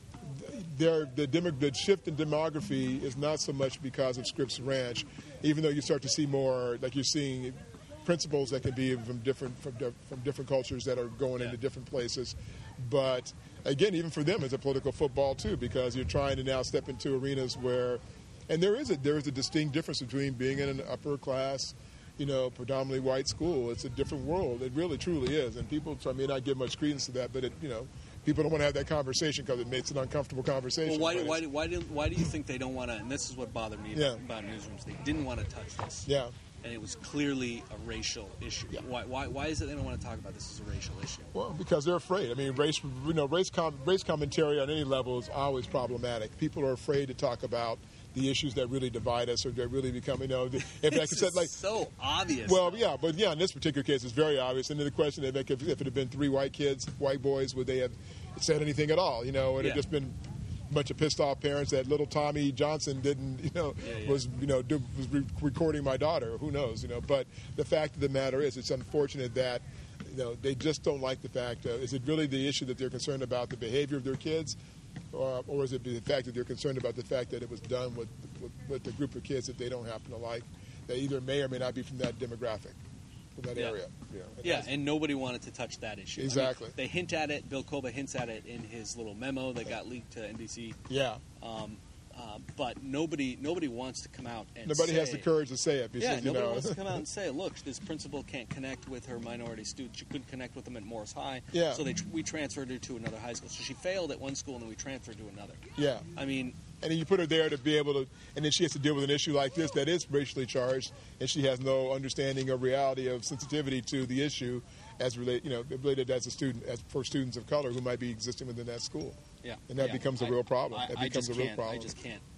There, the, demo, the shift in demography is not so much because of Scripps Ranch, even though you start to see more, like you're seeing principals that can be from different from, from different cultures that are going yeah. into different places. But again, even for them, it's a political football too, because you're trying to now step into arenas where, and there is a there is a distinct difference between being in an upper class, you know, predominantly white school. It's a different world. It really truly is, and people I may not give much credence to that, but it you know. People don't want to have that conversation because it makes an uncomfortable conversation. Well, why, why, why, do, why do you think they don't want to, and this is what bothered me yeah. about newsrooms, they didn't want to touch this. Yeah. And it was clearly a racial issue. Yeah. Why, why, why is it they don't want to talk about this as a racial issue? Well, because they're afraid. I mean, race, you know, race, com- race commentary on any level is always problematic. People are afraid to talk about the issues that really divide us, or that really become, you know, if it's like I said, like so obvious. Well, yeah, but yeah, in this particular case, it's very obvious. And then the question is, like, if, if it had been three white kids, white boys, would they have said anything at all? You know, would it yeah. have just been a bunch of pissed off parents that little Tommy Johnson didn't, you know, yeah, yeah. was, you know, do, was re- recording my daughter? Who knows, you know? But the fact of the matter is, it's unfortunate that, you know, they just don't like the fact. Uh, is it really the issue that they're concerned about the behavior of their kids? Or, or is it the fact that they're concerned about the fact that it was done with, with, with a group of kids that they don't happen to like, that either may or may not be from that demographic, from that yeah. area? You know, and yeah, and nobody wanted to touch that issue. Exactly. I mean, they hint at it. Bill Koba hints at it in his little memo that got leaked to N B C. Yeah. Um, uh, but nobody nobody wants to come out and Nobody say, has the courage to say it. Because, yeah, you nobody know. wants to come out and say, look, this principal can't connect with her minority students. She couldn't connect with them at Morris High. Yeah. So they we transferred her to another high school. So she failed at one school, and then we transferred to another. Yeah. I mean... And then you put her there to be able to, and then she has to deal with an issue like this that is racially charged, and she has no understanding of reality of sensitivity to the issue as relate, you know, related as a student, as for students of color who might be existing within that school. Yeah. And that yeah. becomes a I, real problem. I, that I becomes just a real can't, problem. I just can't.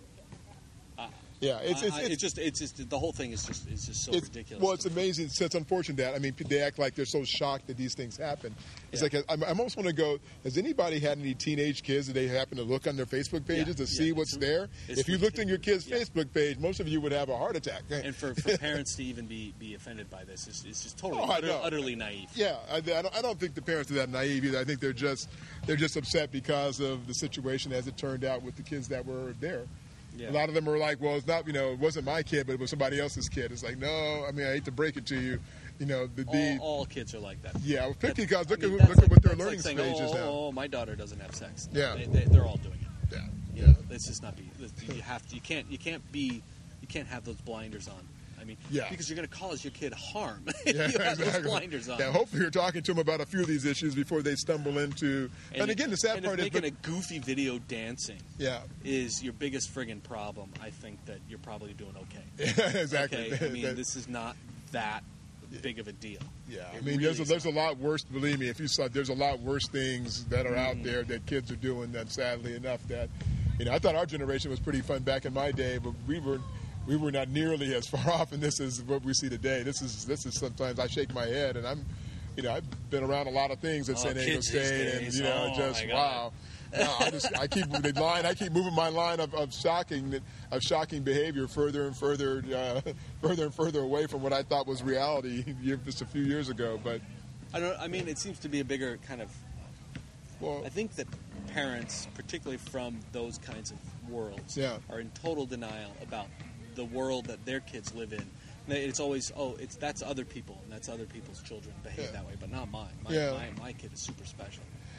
Yeah, it's it's, I, it's, it's just it's just the whole thing is just is just so it's, ridiculous. Well, it's amazing. It's, it's unfortunate that I mean they act like they're so shocked that these things happen. It's Yeah. like I, I almost want to go. Has anybody had any teenage kids that they happen to look on their Facebook pages Yeah, to yeah, see what's it's- there? it's If you looked on your kid's yeah. Facebook page, most of you would have a heart attack. And for, for parents to even be, be offended by this is, is just totally Oh, I utter, know. utterly naive. Yeah, I, I, don't, I don't think the parents are that naive either. I think they're just they're just upset because of the situation as it turned out with the kids that were there. Yeah. A lot of them are like, well, it's not, you know, it wasn't my kid, but it was somebody else's kid. It's like, no, I mean, I hate to break it to you, you know, the, the all, all kids are like that. yeah, well, particularly because I look mean, at that's look at like- what their that's learning like saying, stage is oh, now. Oh, my daughter doesn't have sex. Yeah. they, they, they're all doing it. Yeah, You yeah. know, let's just not be. You have to. You can't. You can't be. You can't have those blinders on. I mean, Yeah. because you're going to cause your kid harm. Yeah, you have those exactly. blinders on. Yeah, hopefully you're talking to them about a few of these issues before they stumble into. And, if- again, the sad and part if is, making but- a goofy video dancing yeah, is your biggest friggin' problem. I think that you're probably doing okay. yeah, exactly. Okay, I mean, That- this is not that big of a deal. Yeah, I It mean, really there's a, is there's a not. lot worse. Believe me, if you saw, there's a lot worse things that are out there that kids are doing. That sadly enough, that you know, I thought our generation was pretty fun back in my day, but we were we were not nearly as far off. And this is what we see today. This is this is sometimes I shake my head, and I'm, you know, I've been around a lot of things at Oh, San Diego kids these State, and days. you know, Oh, just my God. wow. No, I just I keep the line. I keep moving my line of, of shocking of shocking behavior further and further, uh, further and further away from what I thought was reality just a few years ago. But I don't. I mean, it seems to be a bigger kind of. well, I think that parents, particularly from those kinds of worlds, Yeah. are in total denial about the world that their kids live in. They- It's always, oh, it's that's other people and that's other people's children behave Yeah. that way, but not mine. My, Yeah. my, my kid is super special.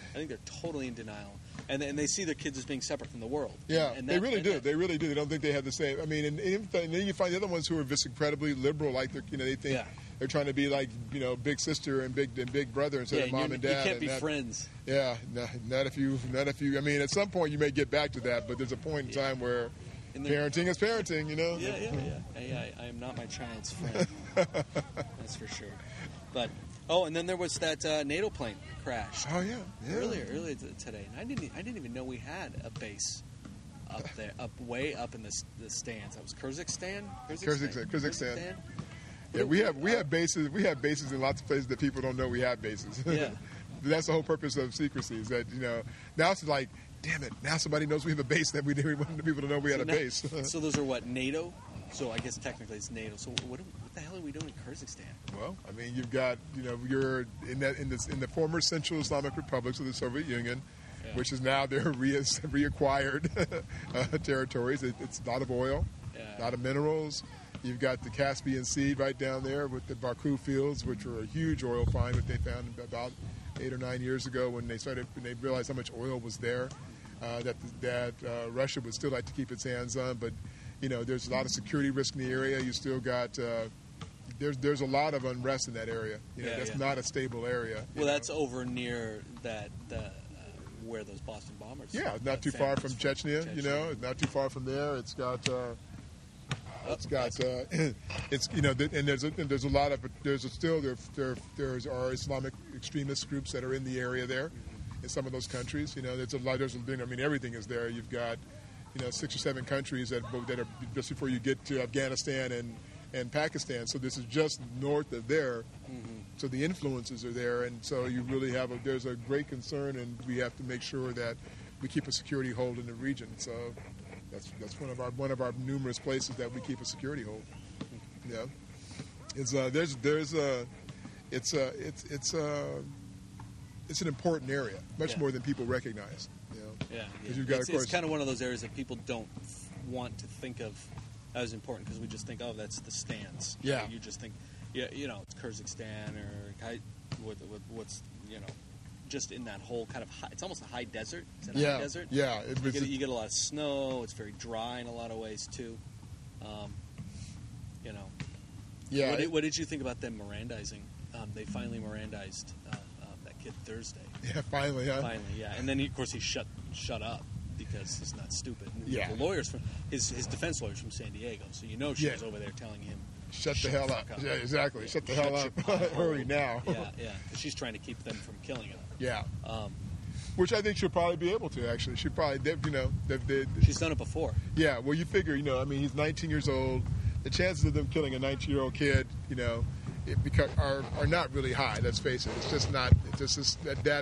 I think they're totally in denial, and and they see their kids as being separate from the world. Yeah, and they that, really and do. that- They really do. They don't think they have the same. I mean, and, and then you find the other ones who are just incredibly liberal, like they're, you know, they think Yeah. they're trying to be like, you know, big sister and big and big brother instead yeah, of mom you're- and dad. You can't and be that- friends. Yeah, not, not if you, not if you. I mean, at some point you may get back to that, but there's a point in time where And they're- parenting is parenting. You know. Yeah, yeah, yeah. yeah I, I am not my child's friend. That's for sure. But oh, and then there was that uh, NATO plane crash Oh yeah. yeah. earlier, earlier t- today, and I didn't, I didn't even know we had a base up there, up way up in the, s- the stands. That was Kyrgyzstan. Kyrgyzstan, Kyrgyzstan. Yeah, What- we have we uh, have bases. We have bases in lots of places that people don't know we have bases. Yeah. That's the whole purpose of secrecy. Is that, you know, now it's like, damn it, now somebody knows we have a base that we didn't want people to know we had so a now- base. So those are what, NATO? So I guess technically it's NATO. So what, what the hell are we doing in Kyrgyzstan? Well, I mean, you've got, you know, you're in that in this in the former Central Islamic Republics of the Soviet Union, Yeah. which is now their re- reacquired uh, territories. It, it's a lot of oil, Yeah. a lot of minerals. You've got the Caspian Sea right down there with the Baku fields, which were a huge oil find that they found about eight or nine years ago when they started when they realized how much oil was there. Uh, that that uh, Russia would still like to keep its hands on, but you know, there's a lot of security risk in the area. You still got uh, there's there's a lot of unrest in that area. You know, Yeah, that's yeah. not a stable area. you Well, know. that's over near that uh, uh, where those Boston bombers. yeah, not that too far family from was Chechnya. You know, it's not too far from there. It's got. Uh, It's got, uh, it's you know, th- and there's a, and there's a lot of there's a still there there there's are Islamic extremist groups that are in the area there, in some of those countries. You know, there's a lot. There's a, I mean, everything is there. You've got, you know, six or seven countries that that are just before you get to Afghanistan and and Pakistan. So this is just north of there. So the influences are there, and so you really have a there's a great concern, and we have to make sure that we keep a security hold in the region. So. That's that's one of our one of our numerous places that we keep a security hold. Yeah, it's uh, there's there's a it's a it's it's a it's an important area, much Yeah. more than people recognize. You know, Yeah, yeah. 'Cause you've got, it's, of course, it's kind of one of those areas that people don't want to think of as important because we just think, oh, that's the stands. Yeah. You just think, yeah, you know, it's Kyrgyzstan or Kai- what, what, what's, you know, just in that whole kind of high, it's almost a high desert. It's a yeah, high desert. yeah. It, You was get, you get a lot of snow. It's very dry in a lot of ways too. Um, you know, yeah. What did, it- what did you think about them Mirandizing? Um, they finally Mirandized uh, uh, that kid Thursday. yeah, finally, huh? Finally, yeah. And then he, of course he shut shut up because he's not stupid. And Yeah. The lawyers from his his defense lawyers from San Diego, so you know she Yeah. was over there telling him, Shut the Shut hell the up. fuck up. Yeah, exactly. Yeah, Shut the shut hell your up. pie hole. Hurry now. yeah, yeah. 'Cause she's trying to keep them from killing him. Yeah. Um, Which I think she'll probably be able to. Actually, she probably, they, you know, they, they, she's done it before. Yeah, well, you figure, you know, I mean, he's nineteen years old. The chances of them killing a nineteen-year-old kid, you know, it beca- are are not really high. Let's face it. It's just not. It's just is that that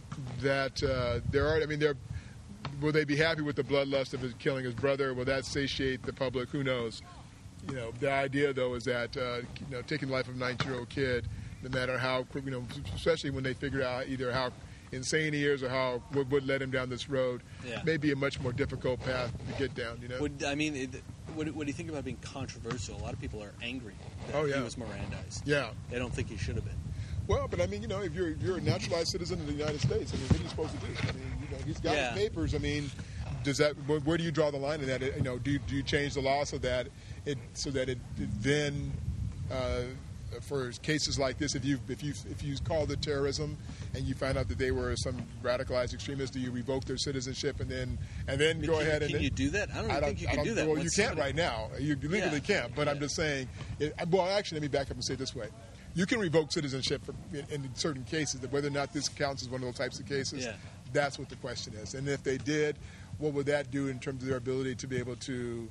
that uh, there are. I mean, there. Will they be happy with the bloodlust of his killing his brother? Will that satiate the public? Who knows? You know, the idea though is that uh, you know, taking the life of a nineteen-year-old kid, no matter how, you know, especially when they figure out either how insane he is or how what would led him down this road, Yeah. may be a much more difficult path to get down. You know. Would I mean? It, what, what do you think about being controversial? A lot of people are angry that Oh, yeah. he was Mirandized. Yeah. They don't think he should have been. Well, but I mean, you know, if you're you're a naturalized citizen of the United States, I mean, what are you supposed to do? I mean, you know, he's got Yeah. his papers. I mean, does that where, where do you draw the line in that? You know, do you, do you change the law so that it so that it, it then uh, for cases like this, if you if you if you call it terrorism and you find out that they were some radicalized extremists, do you revoke their citizenship and then and then I mean, go can, ahead and can you do that? I don't, I even don't, think you I can don't- do that. Well, When you can't somebody- right now. You legally Yeah. can't. But I'm Yeah. just saying. It, well, actually, let me back up and say it this way: you can revoke citizenship for, in, in certain cases. Whether or not this counts as one of those types of cases, Yeah. that's what the question is. And if they did, what would that do in terms of their ability to be able to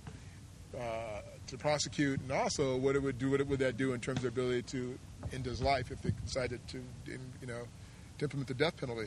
uh, to prosecute, and also what it would do? What would that do in terms of their ability to end his life if they decided to, you know, to implement the death penalty?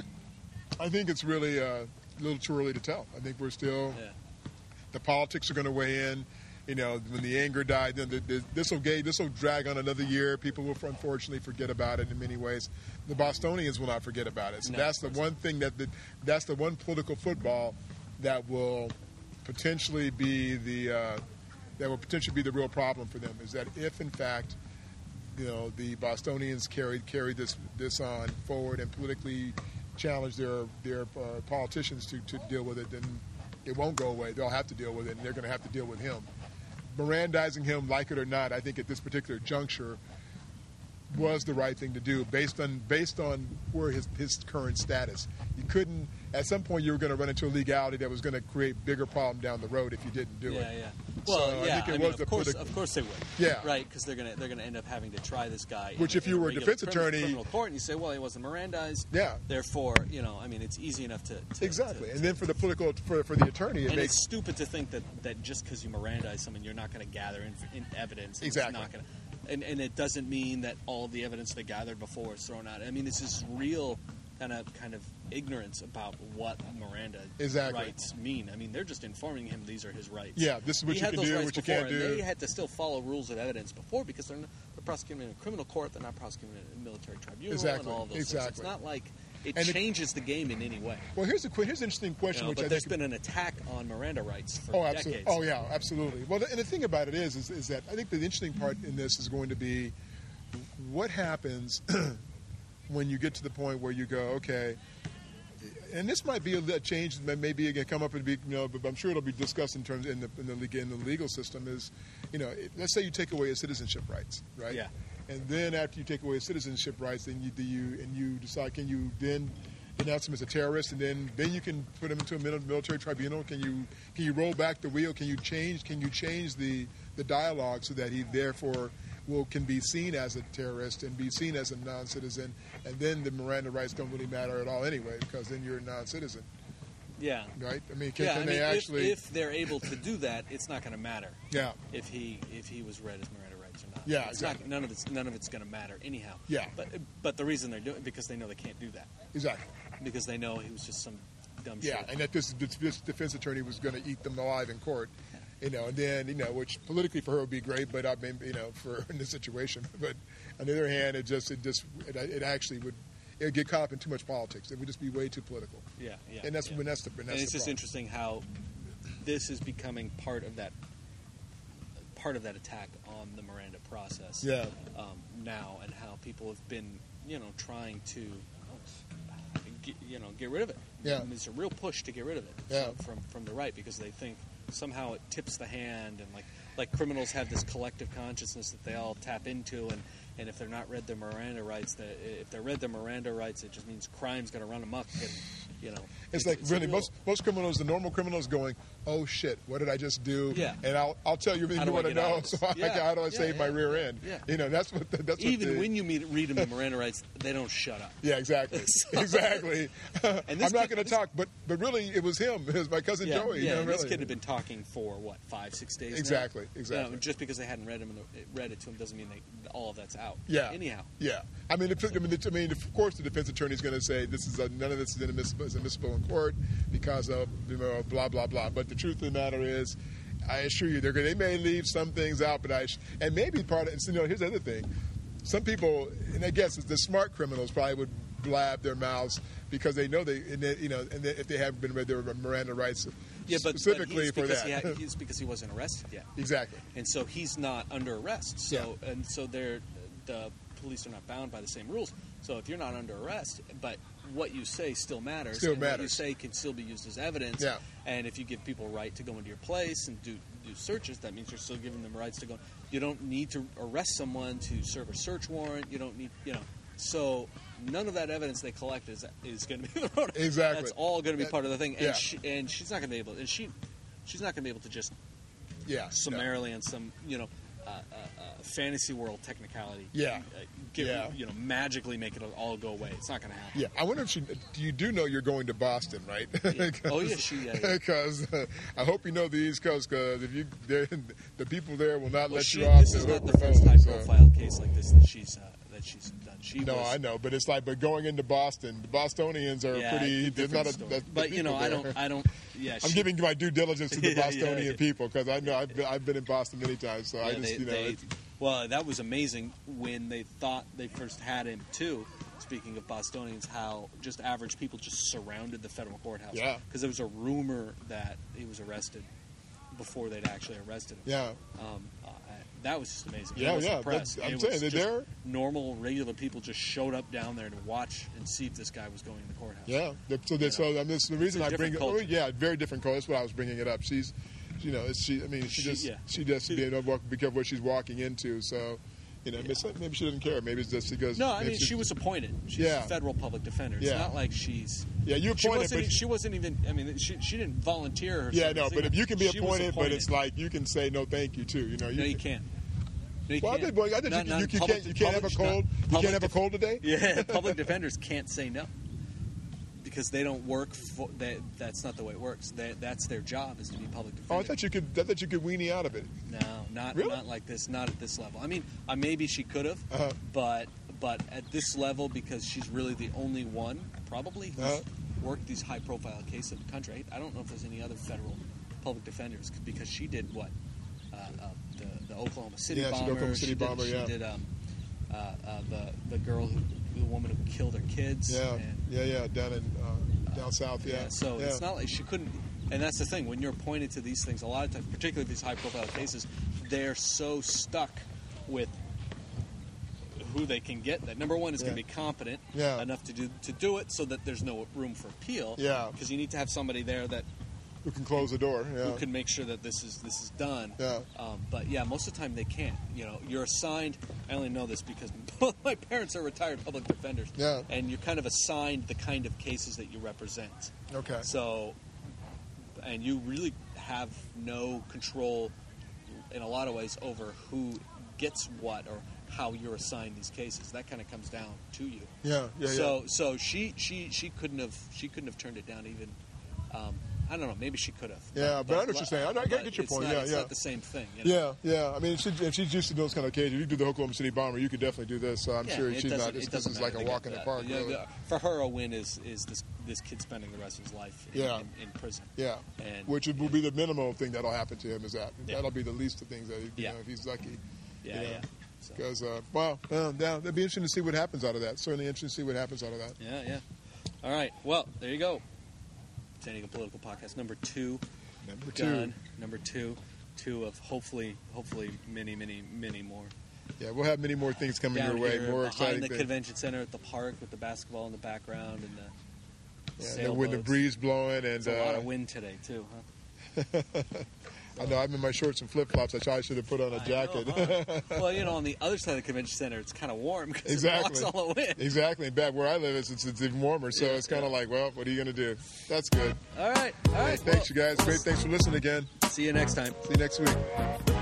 I think it's really uh, a little too early to tell. I think we're still. Yeah. The politics are going to weigh in. You know, when the anger died, then the, the, this will this will drag on another year. People will unfortunately forget about it in many ways. The Bostonians will not forget about it. So No, that's the of course one thing that the, that's the one political football that will potentially be the uh, that will potentially be the real problem for them. Is that if in fact, you know, the Bostonians carried carried this this on forward and politically challenge their their uh, politicians to, to deal with it, then it won't go away. They'll have to deal with it, and they're going to have to deal with him. Mirandizing him, like it or not, I think at this particular juncture was the right thing to do based on based on where his his current status. You couldn't. At some point, you were going to run into a legality that was going to create bigger problem down the road if you didn't do yeah, it. Yeah, yeah. Well, so yeah. I think it I was mean, the of course, politi- of course they would. Yeah, right, because they're gonna they're gonna end up having to try this guy. Which, in, if you in were a regular defense criminal, attorney, criminal court, and you say, well, he wasn't Mirandized. Yeah. Therefore, you know, I mean, it's easy enough to, to exactly. to, and then for the political for for the attorney, it and makes it's stupid to think that, that just because you Mirandize someone, you're not going to gather in, in evidence. And Exactly. It's not gonna, and and it doesn't mean that all of the evidence they gathered before is thrown out. I mean, it's just real kind of kind of ignorance about what Miranda Exactly. rights mean. I mean, they're just informing him these are his rights. Yeah, this is what he you had can those do, rights what you before, can't and do. They had to still follow rules of evidence before because they're, not, they're prosecuting in a criminal court. They're not prosecuting in a military tribunal Exactly. and all of those Exactly. things. It's not like it And it- changes the game in any way. Well, here's a qu- here's an interesting You question, know, which but I there's think. been an attack on Miranda rights for Oh, decades. absolutely. Oh, yeah, absolutely. Well, and the thing about it is, is, is that I think the interesting part in this is going to be what happens when you get to the point where you go, okay, and this might be a change that maybe again come up and be, you know, but I'm sure it'll be discussed in terms in the in the, legal, in the legal system. Is, you know, let's say you take away his citizenship rights, right? Yeah. And then after you take away his citizenship rights, then you do you and you decide can you then denounce him as a terrorist, and then, then you can put him into a military tribunal. Can you can you roll back the wheel? Can you change can you change the the dialogue so that he therefore will can be seen as a terrorist and be seen as a non-citizen, and then the Miranda rights don't really matter at all anyway because then you're a non-citizen, Yeah. right? I mean, can, yeah, can I they mean, actually? if, if they're able to do that, it's not going to matter. Yeah. If he if he was read as Miranda rights or not. Yeah, it's exactly. not, none of it's none of it's going to matter anyhow. Yeah. But but the reason they're doing it because they know they can't do that Exactly. because they know he was just some dumb Yeah, shit. and that this, this defense attorney was going to eat them alive in court, you know, and then you know, which politically for her would be great, but I mean, you know, for in this situation, but on the other hand, it just it just it, it actually would it would get caught up in too much politics. It would just be way too political. Yeah, yeah. And that's yeah. when that's the and that's and it's the just problem. interesting how this is becoming part of that part of that attack on the Miranda process. Yeah. Um, now and how people have been, you know, trying to, get, you know, get rid of it. Yeah. And there's a real push to get rid of it Yeah. from, from from the right because they think somehow it tips the hand and like like criminals have this collective consciousness that they all tap into and. And if they're not read their Miranda rights, that if they're read their Miranda rights, it just means crime's going to run amok. And you know, It's like it's really real- most most criminals, the normal criminals, going, "Oh shit, what did I just do?" Yeah. And I'll I'll tell you everything How you do I want to get out know. of this? So I, Yeah. how do I Yeah, save yeah, my rear yeah, end? yeah. You know, that's what the, that's Even what the, when you meet, read them the Miranda rights, they don't shut up. yeah, exactly, So- exactly. And I'm this not kid- going to talk, but but really, it was him. It was my cousin Yeah, Joey. yeah. you know, and this really. kid had been talking for what five, six days. now? Exactly, You know, exactly. just because they hadn't read him, and the- read it to him, doesn't mean they, all of that's out. Yeah. Anyhow. Yeah. I mean, the, I mean, the, I mean, of course, the defense attorney is going to say this is a, none of this is inadmissible, is admissible in court because of you know blah blah blah. But the truth of the matter is, I assure you, they're gonna, they may leave some things out, but I and maybe part of you know here's the other thing. Some people, and I guess the smart criminals probably would blab their mouths because they know they, and they you know, and they, if they haven't been read their Miranda rights Yeah, but, specifically but he's for because that. He had, he's because he wasn't arrested yet, Exactly. and so he's not under arrest. So and so they're the police are not bound by the same rules. So if you're not under arrest, but what you say still matters, Still and what you matters. say can still be used as evidence. Yeah. And if you give people a right to go into your place and do do searches, that means you're still giving them rights to go. You don't need to arrest someone to serve a search warrant. You don't need, you know. So none of that evidence they collect is is going to be thrown. Exactly. That's all going to be That- part of the thing. And yeah. she, and she's not going to be able. And she she's not going to be able to just Yeah. no. summarily on some you know uh, uh, uh, fantasy world technicality. Yeah. Uh, give, Yeah. You know, magically make it all go away. It's not going to happen. Yeah, I wonder if she. You do know you're going to Boston, right? Yeah. Oh, yeah, she- yeah, yeah. Because uh, I hope you know the East Coast. Because if you, they're- the people there will not Well, let she, you off this the is hook not the with first phones, so- high-profile case like this that she's uh, that she's done. She No, was, I know, but it's like, but going into Boston, the Bostonians are Yeah, pretty. There's different not a. story. That's the But you know, people I there. don't. I don't. Yeah, I'm she, giving my due diligence to the Yeah, yeah, Bostonian yeah. people because I know I've been, I've been in Boston many times, so I Yeah, just they, you know. they- it's- well, that was amazing when they thought they first had him too. Speaking of Bostonians, how just average people just surrounded the federal courthouse. Yeah. Because there was a rumor that he was arrested before they'd actually arrested him. yeah, Um, uh, that was just amazing. Yeah, It wasn't yeah, press. that's- I'm It saying, was they're just there. normal, regular people just showed up down there to watch and see if this guy was going to the courthouse. Yeah. The- So, the, so I mean, it's the reason It's a I bring it. different Oh, culture. yeah, very different culture. That's why I was bringing it up. She's, you know, it's, she. I mean, she, She- just yeah. she just being able to be careful what she's walking into. So, you know, maybe- maybe she doesn't care. Maybe it's just because. No, I maybe mean she's- she was appointed. She's Yeah. a federal public defender. It's Yeah. not like she's. Yeah, you She appointed, wasn't, but she wasn't even. I mean, she, she didn't volunteer. Herself. yeah, no. But if you can be She was appointed, but it's like you can say no, thank you too. You know, you no, you can- can't. No, you Well, I can't. think, boy, I think Not- you, not you, you public- can't. You can't have a public- cold. not- You public can't have a def- cold today. Yeah, public defenders can't say no because they don't work for. They, that's not the way it works. They, that's their job is to be public defender. Oh, I thought you could. I thought you could weenie out of it. No, not Really? not like this. Not at this level. I mean, uh, maybe she could have, Uh-huh. but but at this level, because she's really the only one, probably, who's Uh-huh. worked these high-profile cases in the country. I, I don't know if there's any other federal public defenders because she did what uh, uh, the, the Oklahoma City Yeah, she did bomber. Oklahoma City she did, bomber, She yeah. did um, uh, uh, the the girl who the woman who killed her kids. Yeah, and, yeah, yeah. Down in uh, down south. Yeah. yeah, so yeah. it's not like she couldn't. And that's the thing. When you're appointed to these things, a lot of times, particularly these high-profile cases, they're so stuck with who they can get. That number one is going Yeah. to be competent Yeah. enough to do to do it, so that there's no room for appeal. Yeah. Because you need to have somebody there that Who can close the door? Yeah. who can make sure that this is this is done. Yeah. Um, but yeah, most of the time they can't. You know, you're assigned. I only know this because both my parents are retired public defenders. Yeah. And you're kind of assigned the kind of cases that you represent. Okay. So, and you really have no control in a lot of ways over who gets what or how you're assigned these cases. That kind of comes down to you. Yeah. Yeah. so, so she she she couldn't have she couldn't have turned it down even. Um, I don't know. Maybe she could have. Yeah, but I know what you're saying. I know- I but get your it's point. Not, Yeah, it's yeah. not the same thing. You know? yeah. Yeah. I mean, if, she, if she's used to those kind of cases, you do the Oklahoma City bomber, you could definitely do this. So I'm Yeah, sure it she's doesn't- not. This, it this doesn't is like matter. a They walk get in the that. park. Yeah, Really. yeah. For her, a win is is this this kid spending the rest of his life in, Yeah. in, in prison. Yeah. And- Which will be the minimal thing that'll happen to him. Is that Yeah. that'll be the least of things that you Yeah. know, if he's lucky. Yeah, you know. yeah. So, Because uh, well, well, yeah, it'd be interesting to see what happens out of that. Certainly interesting to see what happens out of that. yeah, yeah. All right. Well, there you go. San Diego Political Podcast number two. Number two. Done. Number two. Two of hopefully, hopefully many, many, many more. Yeah, we'll have many more things coming Down your way. here More behind exciting the things. convention center at the park with the basketball in the background and the Yeah, and with the sailboats. breeze blowing and It's a lot uh, of wind today too, huh? I know I'm in my shorts and flip flops. I probably should have put on a I jacket. know, huh? Well, you know, on the other side of the convention center, it's kind of warm because Exactly. it blocks all the wind. Exactly. And back where I live, it's, it's, it's even warmer. So Yeah, it's kind of yeah. like, well, what are you going to do? That's good. All right, all right. Thanks, well, you guys. Great. Thanks for listening again. See you next time. See you next week.